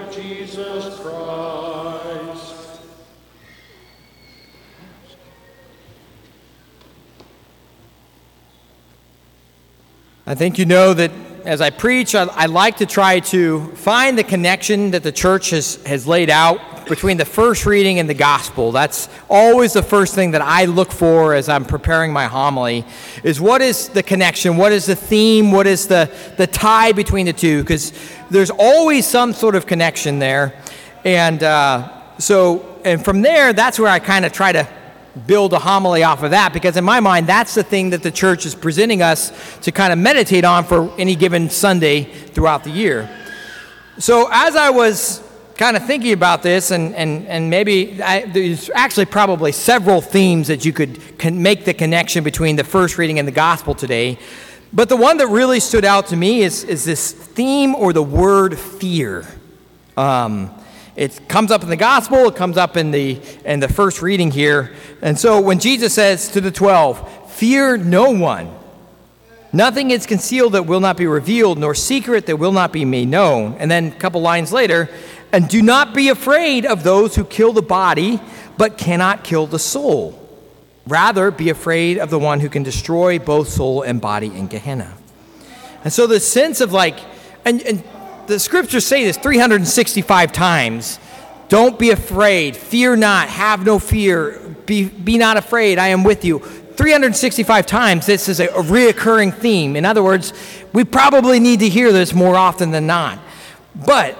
Lord Jesus Christ. I think you know that as I preach, I like to try to find the connection that the church has laid out between the first reading and the gospel. That's always the first thing that I look for as I'm preparing my homily, is what is the connection, what is the theme, what is the tie between the two, because there's always some sort of connection there. And and from there, that's where I kind of try to build a homily off of that, because in my mind, that's the thing that the church is presenting us to kind of meditate on for any given Sunday throughout the year. So as I was kind of thinking about this, and maybe there's actually probably several themes that you could make the connection between the first reading and the gospel today, but the one that really stood out to me is this theme or the word fear. It comes up in the gospel, it comes up in the first reading here. And so when Jesus says to the 12, fear no one, nothing is concealed that will not be revealed, nor secret that will not be made known. And then a couple lines later, and do not be afraid of those who kill the body, but cannot kill the soul. Rather, be afraid of the one who can destroy both soul and body in Gehenna. And so the sense of and the scriptures say this 365 times. Don't be afraid. Fear not. Have no fear. Be not afraid. I am with you. 365 times, this is a reoccurring theme. In other words, we probably need to hear this more often than not. But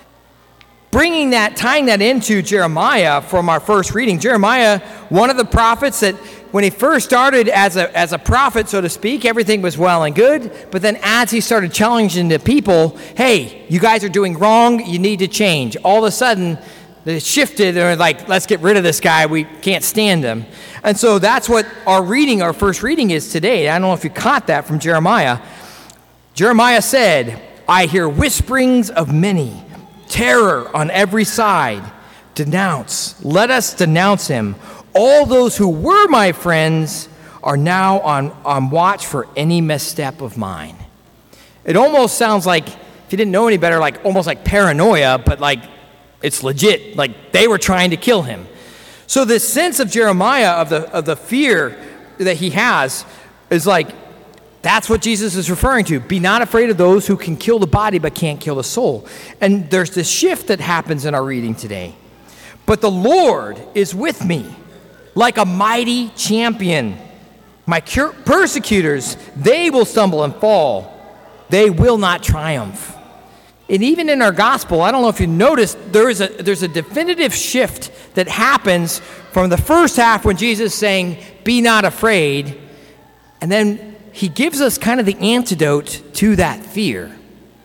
tying that into Jeremiah from our first reading, Jeremiah, one of the prophets that when he first started as a prophet, so to speak, everything was well and good. But then as he started challenging the people, hey, you guys are doing wrong, you need to change. All of a sudden, they shifted. They're like, let's get rid of this guy. We can't stand him. And so that's what our first reading is today. I don't know if you caught that from Jeremiah. Jeremiah said, I hear whisperings of many, terror on every side. Denounce. Let us denounce him. All those who were my friends are now on watch for any misstep of mine. It almost sounds like, if you didn't know any better, almost like paranoia, but it's legit. Like they were trying to kill him. So this sense of Jeremiah of the fear that he has is that's what Jesus is referring to. Be not afraid of those who can kill the body but can't kill the soul. And there's this shift that happens in our reading today. But the Lord is with me like a mighty champion. My persecutors, they will stumble and fall. They will not triumph. And even in our gospel, I don't know if you noticed, there's a definitive shift that happens from the first half when Jesus is saying, be not afraid. And then he gives us kind of the antidote to that fear.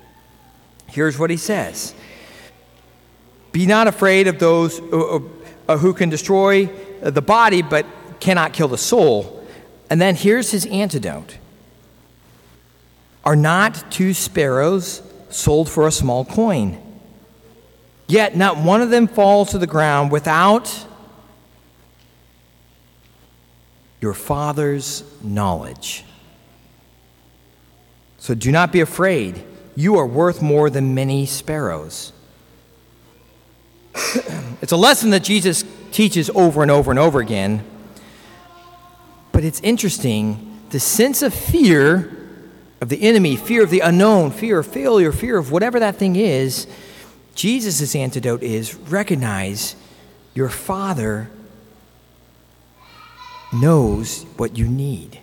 Here's what he says. Be not afraid of those who can destroy the body but cannot kill the soul. And then here's his antidote. Are not 2 sparrows sold for a small coin? Yet not one of them falls to the ground without your Father's knowledge. So do not be afraid. You are worth more than many sparrows. It's a lesson that Jesus teaches over and over and over again. But it's interesting, the sense of fear of the enemy, fear of the unknown, fear of failure, fear of whatever that thing is, Jesus' antidote is recognize your Father knows what you need.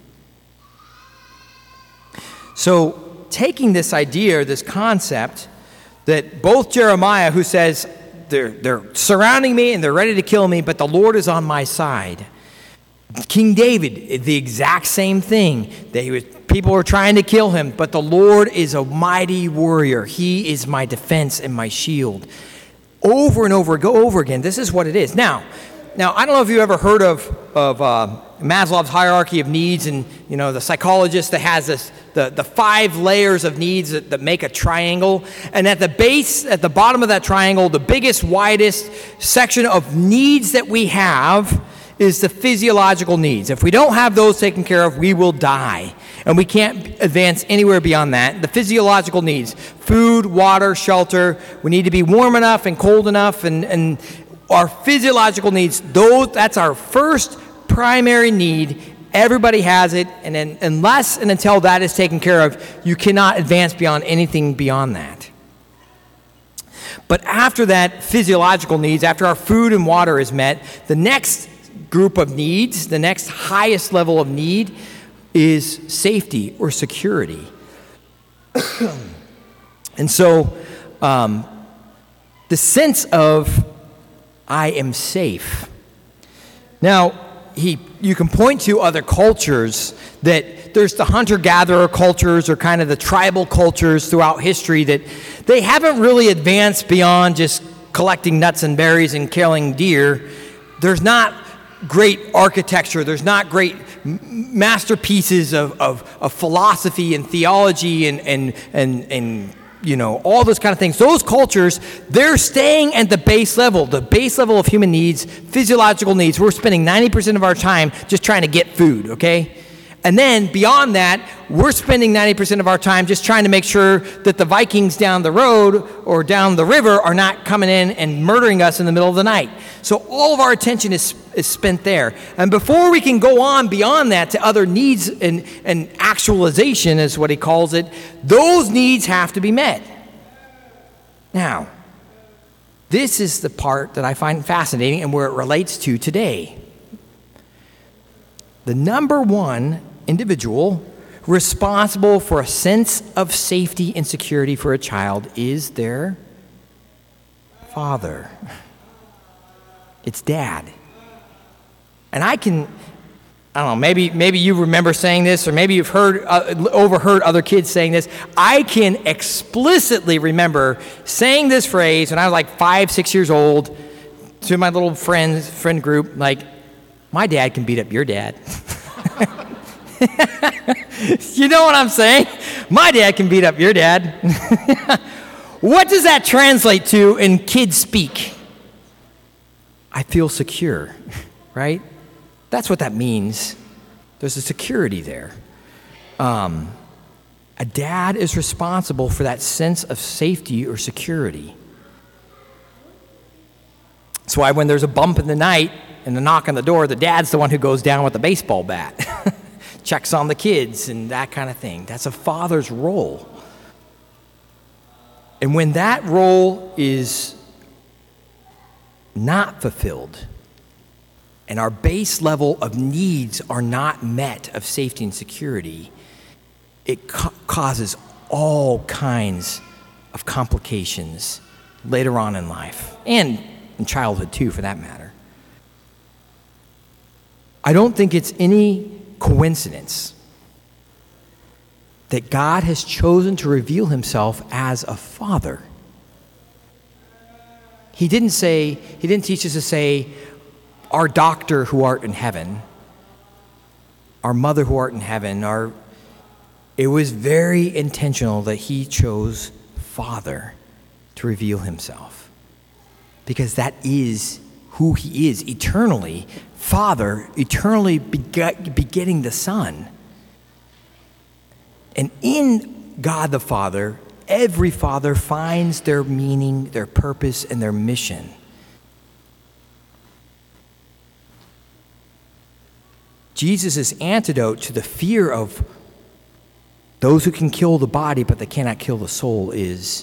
So taking this idea, this concept, that both Jeremiah, who says, they're surrounding me and they're ready to kill me, but the Lord is on my side. King David, the exact same thing. People were trying to kill him, but the Lord is a mighty warrior. He is my defense and my shield. Over and over again, this is what it is. Now, I don't know if you ever heard of Maslow's hierarchy of needs, and the psychologist that has the 5 layers of needs that make a triangle, and at the bottom of that triangle, the biggest, widest section of needs that we have is the physiological needs. If we don't have those taken care of, we will die. and we can't advance anywhere beyond that. The physiological needs, food, water, shelter, we need to be warm enough and cold enough, and our physiological needs, that's our first primary need. Everybody has it, and then unless and until that is taken care of, you cannot advance beyond anything beyond that. But after that physiological needs, after our food and water is met, the next group of needs, the next highest level of need is safety or security. And so the sense of I am safe. Now, you can point to other cultures that there's the hunter-gatherer cultures or kind of the tribal cultures throughout history that they haven't really advanced beyond just collecting nuts and berries and killing deer. There's not great architecture. There's not great masterpieces of philosophy and theology and all those kind of things. Those cultures, they're staying at the base level of human needs, physiological needs. We're spending 90% of our time just trying to get food, okay? And then beyond that, we're spending 90% of our time just trying to make sure that the Vikings down the road or down the river are not coming in and murdering us in the middle of the night. So all of our attention is spent there. And before we can go on beyond that to other needs and actualization is what he calls it, those needs have to be met. Now, this is the part that I find fascinating and where it relates to today. The number one individual responsible for a sense of safety and security for a child is their father. It's dad. And I don't know, maybe you remember saying this, or maybe you've overheard other kids saying this. I can explicitly remember saying this phrase when I was like 5, 6 years old to my little friend group, like, my dad can beat up your dad. You know what I'm saying? My dad can beat up your dad. What does that translate to in kid speak? I feel secure, right? That's what that means. There's a security there. A dad is responsible for that sense of safety or security. That's why when there's a bump in the night and a knock on the door, the dad's the one who goes down with the baseball bat, checks on the kids and that kind of thing. That's a father's role. And when that role is not fulfilled and our base level of needs are not met of safety and security, it causes all kinds of complications later on in life and in childhood too, for that matter. I don't think it's any coincidence that God has chosen to reveal himself as a father. He didn't teach us to say, our doctor who art in heaven, our mother who art in heaven. It was very intentional that he chose Father to reveal himself, because that is who he is eternally. Father, eternally begetting the Son. And in God the Father, every father finds their meaning, their purpose, and their mission. Jesus' antidote to the fear of those who can kill the body but they cannot kill the soul is,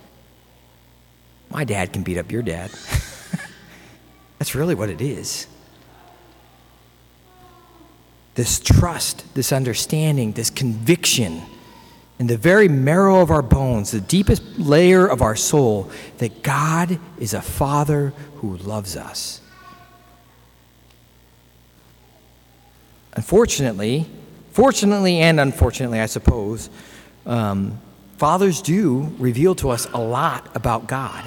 my dad can beat up your dad. That's really what it is. This trust, this understanding, this conviction in the very marrow of our bones, the deepest layer of our soul, that God is a Father who loves us. Fortunately and unfortunately, I suppose, fathers do reveal to us a lot about God,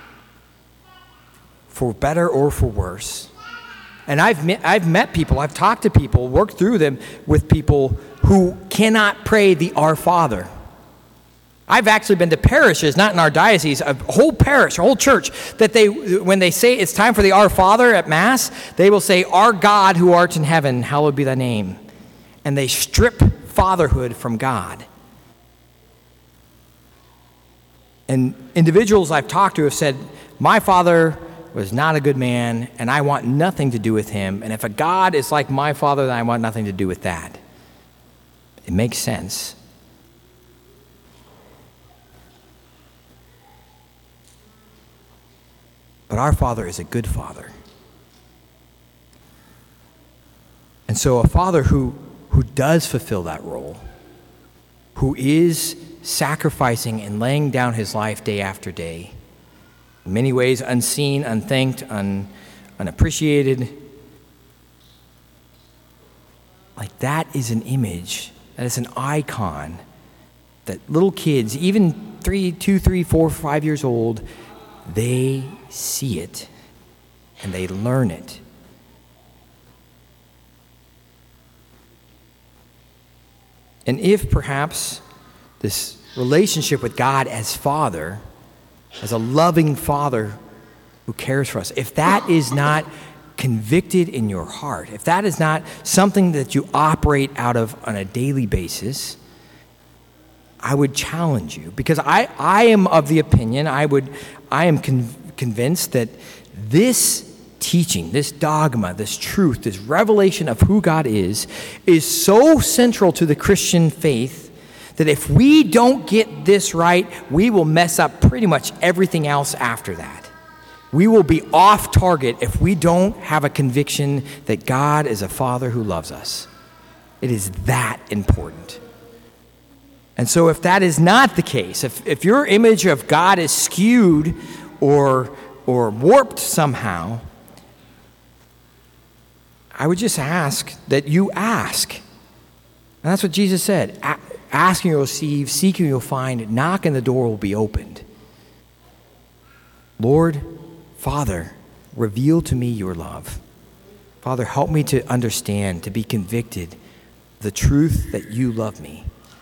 for better or for worse. And I've met people, I've talked to people, worked through them with people who cannot pray the Our Father. I've actually been to parishes, not in our diocese, a whole parish, a whole church, that when they say it's time for the Our Father at Mass, they will say, Our God who art in heaven, hallowed be thy name. And they strip fatherhood from God. And individuals I've talked to have said, my father was not a good man, and I want nothing to do with him. And if a God is like my father, then I want nothing to do with that. It makes sense. But our Father is a good Father. And so a Father who does fulfill that role, who is sacrificing and laying down his life day after day, in many ways unseen, unthanked, unappreciated, like that is an image, that is an icon that little kids, even 2, 3, 4, 5 years old, they see it and they learn it. And if perhaps this relationship with God as Father, as a loving Father who cares for us, if that is not convicted in your heart, if that is not something that you operate out of on a daily basis, I would challenge you, because I am of the opinion, I am convinced that this teaching, this dogma, this truth, this revelation of who God is so central to the Christian faith that if we don't get this right, we will mess up pretty much everything else after that. We will be off target if we don't have a conviction that God is a Father who loves us. It is that important. And so if that is not the case, if your image of God is skewed or warped somehow, I would just ask that you ask. And that's what Jesus said. Ask and you'll receive, seek and you'll find, knock and the door will be opened. Lord, Father, reveal to me your love. Father, help me to understand, to be convicted, the truth that you love me.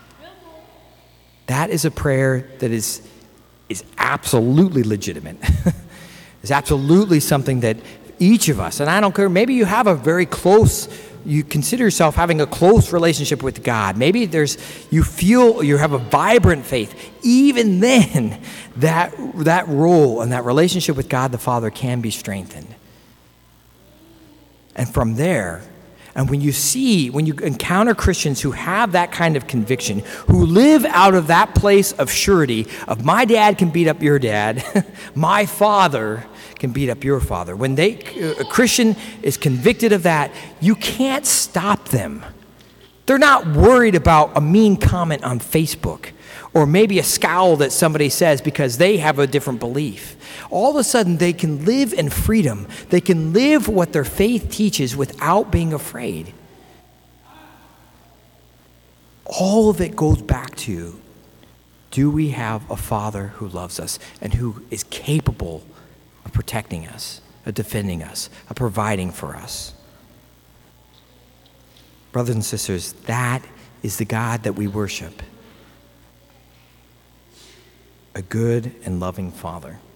That is a prayer that is absolutely legitimate. It's absolutely something that each of us, and I don't care, maybe you have a very close, you consider yourself having a close relationship with God. Maybe you feel you have a vibrant faith. Even then, that role and that relationship with God the Father can be strengthened. And from there, and when you encounter Christians who have that kind of conviction, who live out of that place of surety of my dad can beat up your dad, my father can beat up your father. When a Christian is convicted of that, you can't stop them. They're not worried about a mean comment on Facebook or maybe a scowl that somebody says because they have a different belief. All of a sudden, they can live in freedom. They can live what their faith teaches without being afraid. All of it goes back to, do we have a Father who loves us and who is capable of protecting us, of defending us, of providing for us? Brothers and sisters, that is the God that we worship. A good and loving Father.